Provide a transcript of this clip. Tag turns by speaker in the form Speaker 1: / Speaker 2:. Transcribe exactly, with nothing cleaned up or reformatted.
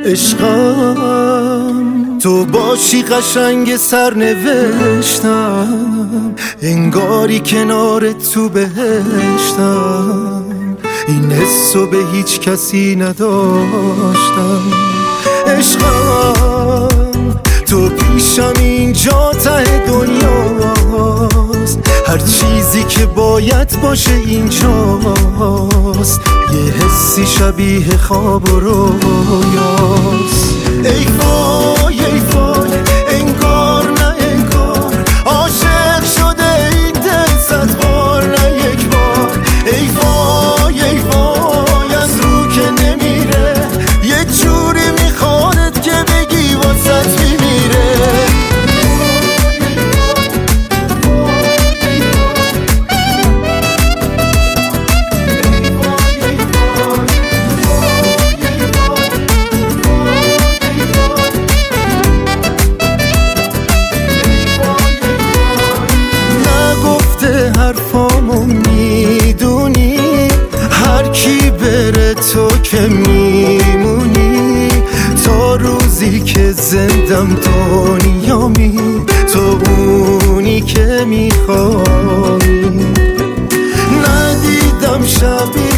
Speaker 1: عشقم تو باشی قشنگ سرنوشتم، انگاری کنار تو بهشتم. این حسو به هیچ کسی نداشتم. عشقم تو پیشم اینجا ته دنیاست، هر چیزی که باید باشه اینجاست. یه حسی شبیه خواب و رویاست. ای وای ای وای انگار نه انگار عاشق شده این دل صد بار نه یک بار. ای وای ای وای از رو که نمیره، یه جوری میخواد که بگی واسط میمیره. حرفامو میدونی، هر کی بره تو که میمونی. تا روزی که زندم دنیامی، تو اونی که میخوای. ندیدم شبیه